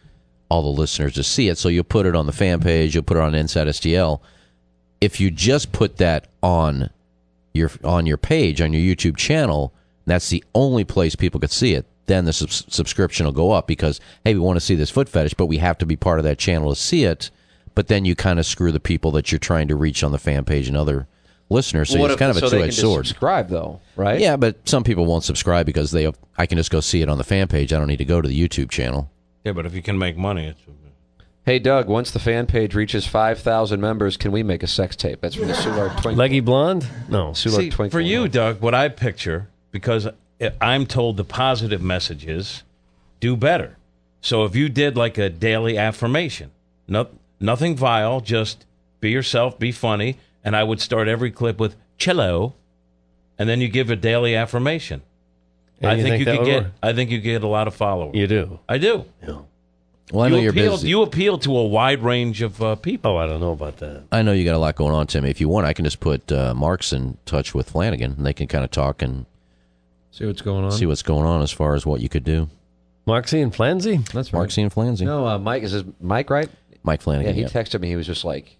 all the listeners to see it. So you'll put it on the fan page, you'll put it on Inside S T L. If you just put that on your on your page, on your YouTube channel, that's the only place people could see it, then the subs- subscription will go up because, hey, we want to see this foot fetish, but we have to be part of that channel to see it. But then you kind of screw the people that you're trying to reach on the fan page and other listeners. So What it's if- kind of a so they can two-edged just sword. subscribe, though, right? Yeah, but some people won't subscribe because they I can just go see it on the fan page. I don't need to go to the YouTube channel. Yeah, but if you can make money, it's. Hey, Doug, once the fan page reaches five thousand members, can we make a sex tape? That's from the Soulard Twinkle. Leggy Blonde? No. See, for you, Doug, what I picture, because I'm told the positive message is do better. So if you did like a daily affirmation, no, nothing vile, just be yourself, be funny, and I would start every clip with cello, and then you give a daily affirmation. And I you think, think you that could would get. work? I think you get a lot of followers. You do? I do. Yeah. Well, I you know you're appeal, busy. You appeal to a wide range of uh, people. Oh, I don't know about that. I know you got a lot going on, Timmy. If you want, I can just put uh, Marks in touch with Flanagan, and they can kind of talk and see what's going on. See what's going on as far as what you could do. Marksy and Flanzy? That's right. Marksy and Flanzy. No, uh, Mike, is his Mike right? Mike Flanagan. Yeah, he yeah. texted me. He was just like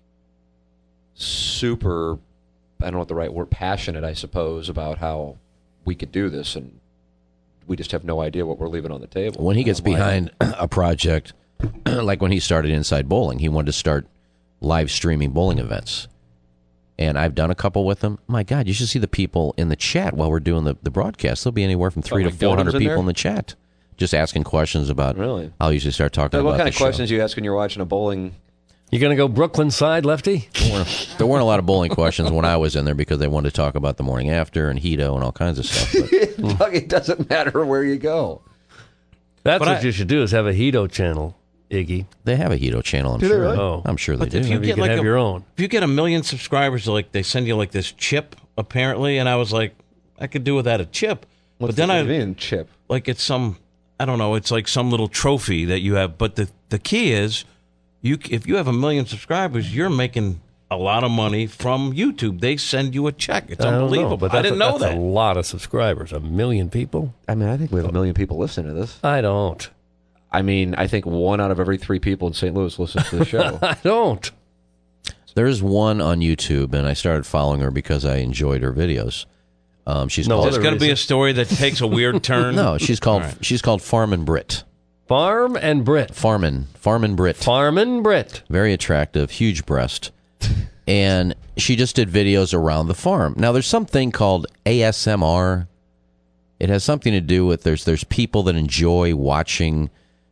super, I don't know what the right word, passionate, I suppose, about how we could do this, and we just have no idea what we're leaving on the table. When he gets I'm like, behind a project, like when he started Inside Bowling, he wanted to start live streaming bowling events. And I've done a couple with him. My God, you should see the people in the chat while we're doing the, the broadcast. There'll be anywhere from three Oh, to like four hundred donuts in people there? in the chat, just asking questions about. Really? I'll usually start talking Doug, about what kind the of show. questions you ask when you're watching a bowling? You going to go Brooklyn side, Lefty? There weren't, there weren't a lot of bowling questions when I was in there because they wanted to talk about the morning after and Hito and all kinds of stuff. But Doug, it doesn't matter where you go. That's But what I- you should do is have a Hito channel, Iggy. they have a Hito channel, I'm Do they sure. really? Oh. I'm sure they But do. if you Maybe you get could like have a, your own. if you get a million subscribers, like they send you like this chip apparently, and I was like, I could do without a chip. What's but then the, I what do you mean, chip? like it's some I don't know, it's like some little trophy that you have. But the the key is, you if you have a million subscribers, you're making a lot of money from YouTube. They send you a check. It's I don't unbelievable. know, but I that's didn't a, know that's that. a lot of subscribers. A million people? I mean, I think we have a million people listening to this. I don't. I mean, I think one out of every three people in Saint Louis listens to the show. I don't. There's one on YouTube, and I started following her because I enjoyed her videos. Um, she's No, called. Is this going to be a story that takes a weird turn? No, she's called. All right. She's called Farmin' Brit. Farm and Brit. Farmin, Farmin' Brit. Farmin' Brit. Very attractive, huge breast, and she just did videos around the farm. Now, there's something called A S M R. It has something to do with there's there's people that enjoy watching.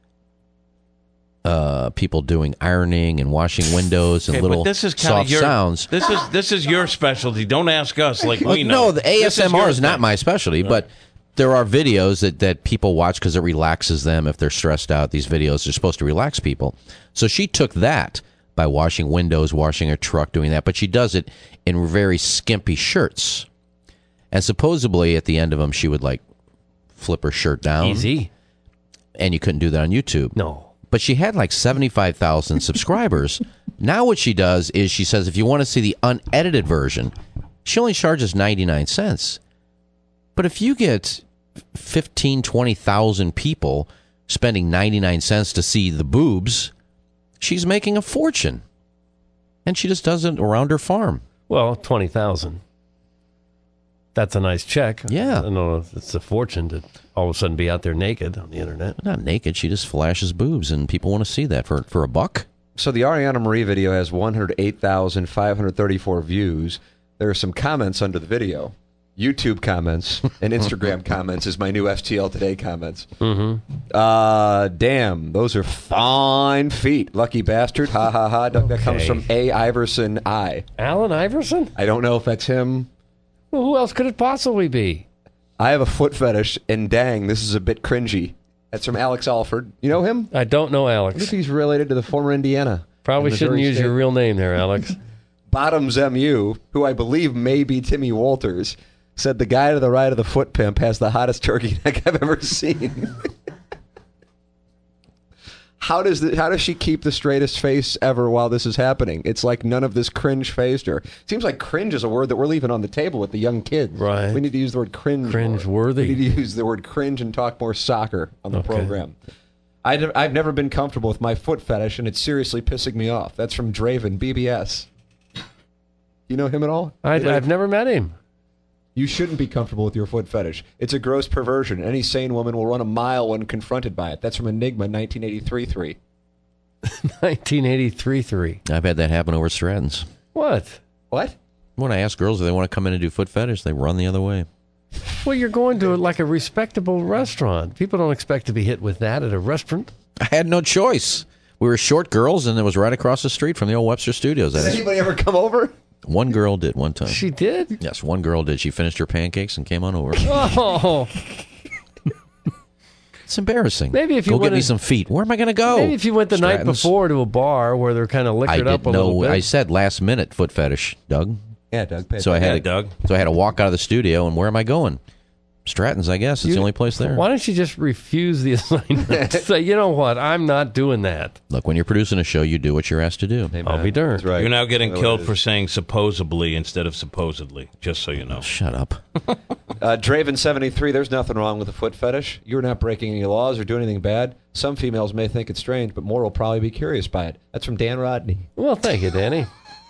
Uh, people doing ironing and washing windows and Okay, little but this is kind soft of your, sounds. This is this is your specialty. Don't ask us like Well, we know. no, the This A S M R your is, not thing. my specialty, but there are videos that, that people watch because it relaxes them if they're stressed out. These videos are supposed to relax people. So she took that by washing windows, washing her truck, doing that, but she does it in very skimpy shirts. And supposedly at the end of them, she would like flip her shirt down. Easy. And you couldn't do that on YouTube. No. But she had like seventy-five thousand subscribers. Now what she does is she says if you want to see the unedited version, she only charges ninety-nine cents. But if you get fifteen, twenty thousand people spending ninety-nine cents to see the boobs, she's making a fortune. And she just does it around her farm. Well, twenty thousand. That's a nice check. Yeah. I don't know if it's a fortune to all of a sudden be out there naked on the internet. Not naked, she just flashes boobs, and people want to see that for, for a buck. So the Ariana Marie video has one hundred eight thousand five hundred thirty-four views. There are some comments under the video. YouTube comments and Instagram comments is my new S T L Today comments. Mm-hmm. Uh, damn, those are fine feet. Lucky bastard. Ha ha ha. Doug, that comes Okay. from A. Iverson I. Alan Iverson? I don't know if that's him. Well, who else could it possibly be? I have a foot fetish, and dang, this is a bit cringy. That's from Alex Alford. You know him? I don't know I Alex. wonder if he's related to the former Indiana. Probably and shouldn't Missouri use State. your real name there, Alex. Bottoms M U, who I believe may be Timmy Walters, said the guy to the right of the foot pimp has the hottest turkey neck I've ever seen. How does the, how does she keep the straightest face ever while this is happening? It's like none of this cringe phased her. Seems like cringe is a word that we're leaving on the table with the young kids. Right. We need to use the word cringe. Cringe more. worthy. We need to use the word cringe and talk more soccer on the Okay. program. I'd, I've never been comfortable with my foot fetish, and it's seriously pissing me off. That's from Draven, B B S. You know him at all? I, I've never met him. You shouldn't be comfortable with your foot fetish. It's a gross perversion. Any sane woman will run a mile when confronted by it. That's from Enigma, nineteen eighty-three three. nineteen eighty-three three. I've had that happen over Stratton's. What? What? When I ask girls if they want to come in and do foot fetish, they run the other way. Well, you're going to like a respectable restaurant. People don't expect to be hit with that at a restaurant. I had no choice. We were short girls, and it was right across the street from the old Webster Studios. Does anybody ever come over? One girl did one time. She did? Yes, one girl did. She finished her pancakes and came on over. Oh. It's embarrassing. Maybe if you go get went me in- some feet. Where am I going to go? Maybe if you went the night Stratton's. before to a bar where they're kind of I liquored up a didn't little know. bit. I said last minute foot fetish, Doug. Yeah, Doug. pay So I had attention. to, Doug. So I had to walk out of the studio, and where am I going? Stratton's, I guess. It's You- the only place there. Why don't you just refuse the assignment? Say, you know what? I'm not doing that. Look, when you're producing a show, you do what you're asked to do. I'll be darned. That's right. You're now getting That's killed what it for is. saying supposedly instead of supposedly, just so you know. Shut up. Uh, Draven seventy-three, there's nothing wrong with a foot fetish. You're not breaking any laws or doing anything bad. Some females may think it's strange, but more will probably be curious by it. That's from Dan Rodney. Well, thank you, Danny.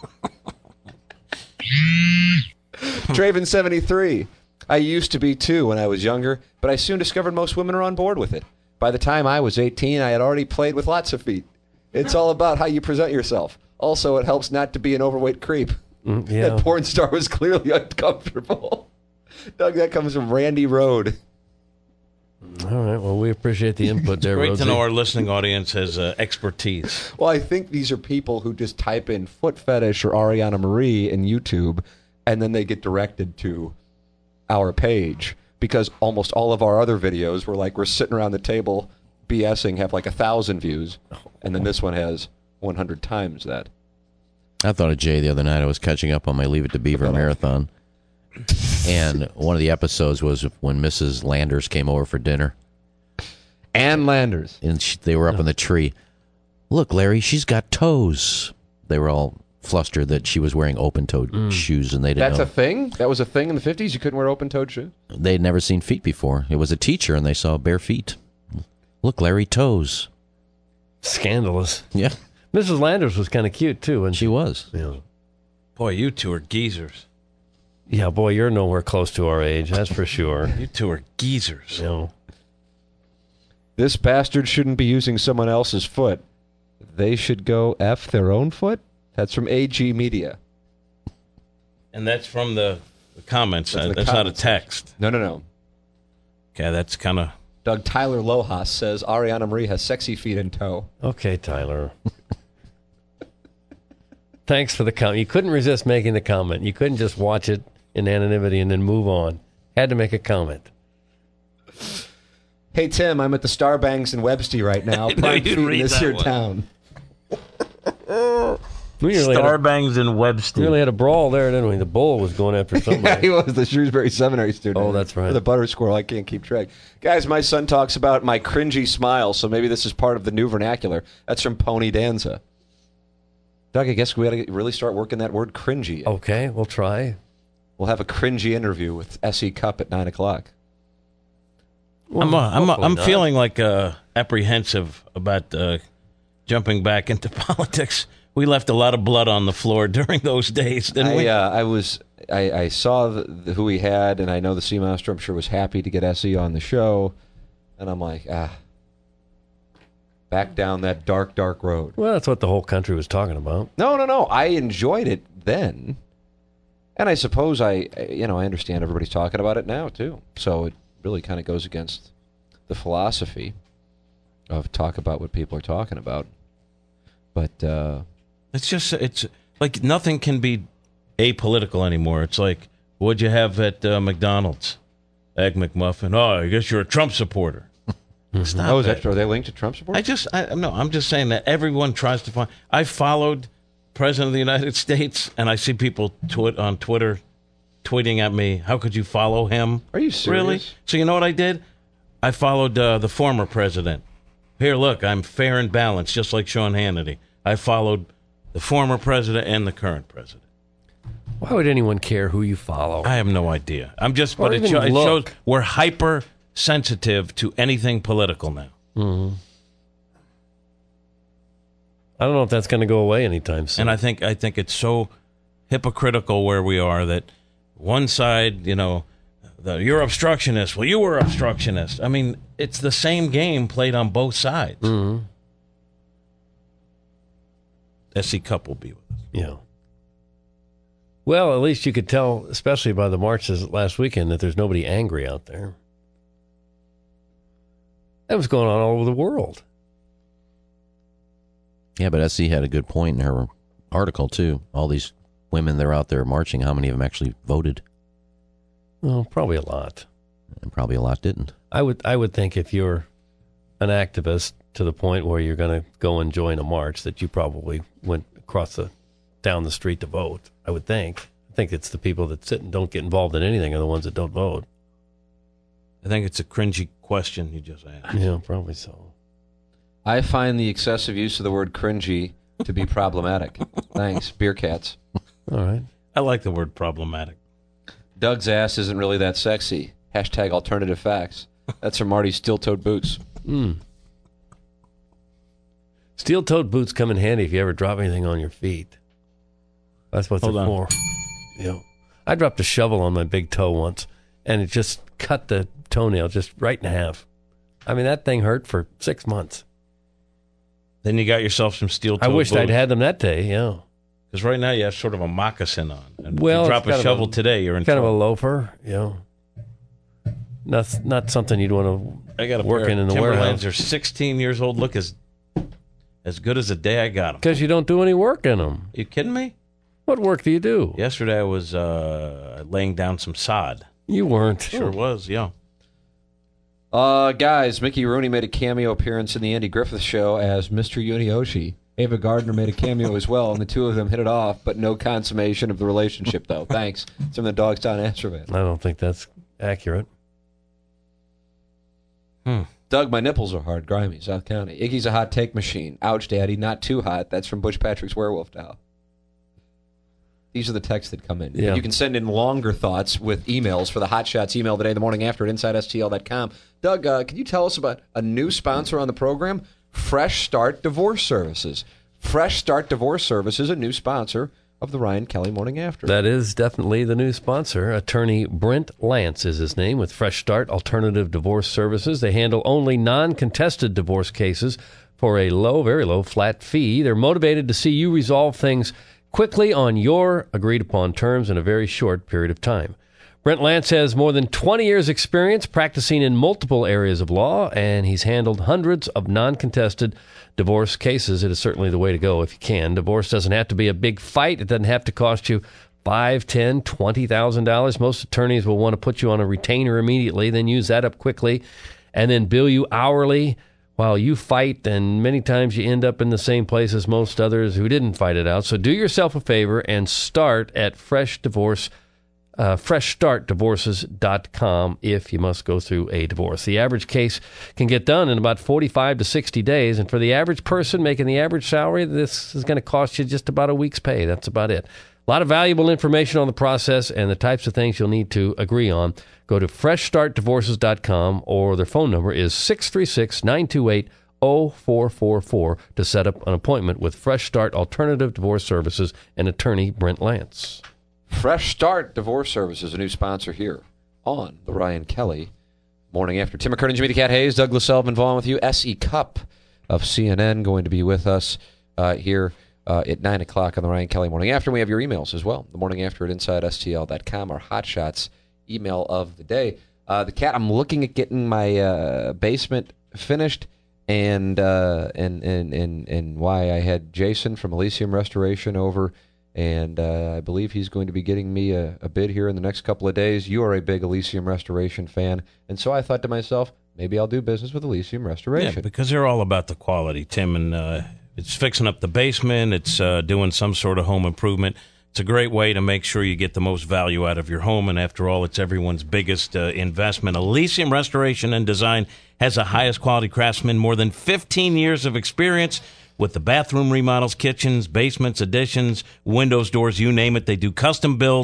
Draven seventy-three. I used to be too when I was younger, but I soon discovered most women are on board with it. By the time I was eighteen, I had already played with lots of feet. It's all about how you present yourself. Also, it helps not to be an overweight creep. Mm, yeah. That porn star was clearly uncomfortable. Doug, that comes from Randy Road. All right. Well, we appreciate the input there, Great Rosie. to know our listening audience has uh, expertise. Well, I think these are people who just type in foot fetish or Ariana Marie in YouTube, and then they get directed to our page, because almost all of our other videos were like we're sitting around the table BSing have like a thousand views, and then this one has one hundred times that. I thought of Jay the other night. I was catching up on my Leave It to Beaver marathon. And one of the episodes was when Missus Landers came over for dinner. Ann Landers. And she, they were up in the tree. Look, Larry, she's got toes. They were all flustered that she was wearing open-toed shoes, and they didn't That's know. a thing? That was a thing in the fifties? You couldn't wear open-toed shoes? They'd never seen feet before. It was a teacher, and they saw bare feet. Look, Larry, toes. Scandalous. Yeah. Missus Landers was kind of cute, too. And she was. Yeah. Boy, you two are geezers. Yeah, boy, you're nowhere close to our age, that's for sure. You two are geezers. You know. This bastard shouldn't be using someone else's foot. They should go F their own foot? That's from A G Media. And that's from the, the comments. That's That's, the that's comments. not a text. No, no, no. Okay, that's kind of... Doug Tyler Lojas says Ariana Marie has sexy feet in tow. Okay, Tyler. Thanks for the comment. You couldn't resist making the comment. You couldn't just watch it in anonymity and then move on. Had to make a comment. Hey, Tim, I'm at the Starbanks in Webster right now. Prime feet in this here town. We nearly had a- Starbangs in Webster. We really had a brawl there, didn't we? The bull was going after Yeah, somebody. he was the Shrewsbury Seminary student. Oh, that's right. The butter squirrel, I can't keep track. Guys, my son talks about my cringy smile, so maybe this is part of the new vernacular. That's from Pony Danza. Doug, I guess we got to really start working that word cringy. Okay, we'll try. We'll have a cringy interview with S E Cup at nine o'clock. I'm uh, I'm, uh, hopefully I'm not. feeling like uh, apprehensive about uh, jumping back into politics. We left a lot of blood on the floor during those days, didn't I, we? uh, I was, I, I saw the, the, who he had, and I know the Sea Master, I'm sure, was happy to get S E on the show. And I'm like, ah, back down that dark, dark road. Well, that's what the whole country was talking about. No, no, no. I enjoyed it then. And I suppose I, you know, I understand everybody's talking about it now, too. So it really kind of goes against the philosophy of talk about what people are talking about. But, uh... It's just, it's like nothing can be apolitical anymore. It's like, what'd you have at uh, McDonald's? Egg McMuffin. Oh, I guess you're a Trump supporter. Stop oh, is it. that, are they linked to Trump support? I just, I, no, I'm just saying that everyone tries to find. I followed President of the United States, and I see people twit on Twitter tweeting at me, how could you follow him? Are you serious? Really? So you know what I did? I followed uh, the former president. Here, look, I'm fair and balanced, just like Sean Hannity. I followed the former president and the current president. Why would anyone care who you follow? I have no idea. I'm just, Or but it, even sho- it look. shows we're hyper sensitive to anything political now. Mm-hmm. I don't know if that's going to go away anytime soon. And I think I think it's so hypocritical where we are that one side, you know, the, you're obstructionist. Well, you were obstructionist. I mean, it's the same game played on both sides. Mm-hmm. S C Cup will be with us. Yeah. Well, at least you could tell, especially by the marches last weekend, that there's nobody angry out there. That was going on all over the world. Yeah, but S C had a good point in her article, too. All these women that are out there marching, how many of them actually voted? Well, probably a lot. And probably a lot didn't. I would I would think if you're an activist to the point where you're going to go and join a march, that you probably went across the down the street to vote. I would think. I think it's the people that sit and don't get involved in anything are the ones that don't vote. I think it's a cringy question you just asked. Yeah, probably so. I find the excessive use of the word cringy to be problematic. Thanks, Beer Cats. All right. I like the word problematic. Doug's ass isn't really that sexy. Hashtag alternative facts. That's from Marty's steel-toed boots. Mm. Steel-toed boots come in handy if you ever drop anything on your feet. That's what Hold they're on. for. Yeah. I dropped a shovel on my big toe once, and it just cut the toenail just right in half. I mean, that thing hurt for six months. Then you got yourself some steel-toed I wished boots. I'd had them that day, yeah. Because right now you have sort of a moccasin on. And Well, if you it's drop a kind of shovel a- today, you're in kind trouble. of a loafer, yeah. Not, not something you'd want I got to a work pair in in of the Timberlands. warehouse. They're sixteen years old. Look as as good as the day I got them. Because you don't do any work in them. You kidding me? What work do you do? Yesterday I was uh, laying down some sod. You weren't. Sure was, yeah. Uh, guys, Mickey Rooney made a cameo appearance in the Andy Griffith Show as Mister Yunioshi. Ava Gardner made a cameo as well, and the two of them hit it off, but no consummation of the relationship, though. Thanks. It's from the Dogstown Answer Van. I don't think that's accurate. Hmm. Doug, my nipples are hard, grimy, South County. Iggy's a hot take machine. Ouch, Daddy, not too hot. That's from Butch Patrick's Werewolf Doll. These are the texts that come in. Yeah. You can send in longer thoughts with emails for the Hot Shots email today, the morning after at inside S T L dot com. Doug, uh, can you tell us about a new sponsor on the program? Fresh Start Divorce Services. Fresh Start Divorce Services, a new sponsor of the Ryan Kelly Morning After. That is definitely the new sponsor. Attorney Brent Lance is his name with Fresh Start Alternative Divorce Services. They handle only non-contested divorce cases for a low, very low, flat fee. They're motivated to see you resolve things quickly on your agreed-upon terms in a very short period of time. Brent Lance has more than twenty years' experience practicing in multiple areas of law, and he's handled hundreds of non-contested divorce cases. It is certainly the way to go if you can. Divorce doesn't have to be a big fight. It doesn't have to cost you five, ten, twenty thousand dollars. Most attorneys will want to put you on a retainer immediately, then use that up quickly, and then bill you hourly while you fight. And many times you end up in the same place as most others who didn't fight it out. So do yourself a favor and start at Fresh Divorce. Uh, fresh start divorces dot com if you must go through a divorce. The average case can get done in about forty-five to sixty days, and for the average person making the average salary, this is going to cost you just about a week's pay. That's about it. A lot of valuable information on the process and the types of things you'll need to agree on. Go to fresh start divorces dot com, or their phone number is six three six, nine two eight, zero four four four to set up an appointment with Fresh Start Alternative Divorce Services and attorney Brent Lance. Fresh Start Divorce Services, a new sponsor here on the Ryan Kelly Morning After. Tim McKernan, Jimmy the Cat Hayes, Douglas Sullivan, Vaughn with you. S E Cup of C N N going to be with us uh, here uh, at nine o'clock on the Ryan Kelly Morning After. And we have your emails as well. The Morning After at inside S T L dot com, our Hot Shots email of the day. Uh, the Cat, I'm looking at getting my uh, basement finished, and, uh, and, and, and, and why I had Jason from Elysium Restoration over. And uh, I believe he's going to be getting me a, a bid here in the next couple of days. You are a big Elysium Restoration fan. And so I thought to myself, maybe I'll do business with Elysium Restoration. Yeah, because they're all about the quality, Tim. And uh, it's fixing up the basement. It's uh, doing some sort of home improvement. It's a great way to make sure you get the most value out of your home. And after all, it's everyone's biggest uh, investment. Elysium Restoration and Design has the highest quality craftsmen, more than fifteen years of experience with the bathroom remodels, kitchens, basements, additions, windows, doors, you name it. They do custom builds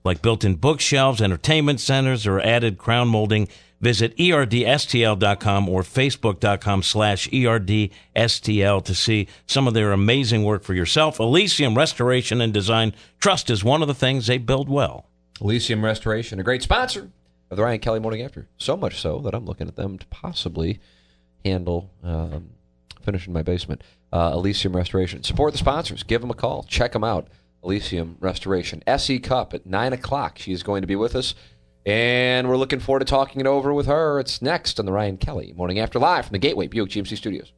like built-in bookshelves, entertainment centers, or added crown molding. Visit E R D S T L dot com or Facebook.com slash ERDSTL to see some of their amazing work for yourself. Elysium Restoration and Design. Trust is one of the things they build well. Elysium Restoration, a great sponsor of the Ryan Kelly Morning After. So much so that I'm looking at them to possibly handle um, finishing my basement. Uh, Elysium Restoration. Support the sponsors. Give them a call. Check them out. Elysium Restoration. S E Cup at nine o'clock. She's going to be with us. And we're looking forward to talking it over with her. It's next on the Ryan Kelly Morning After, live from the Gateway Buick G M C Studios.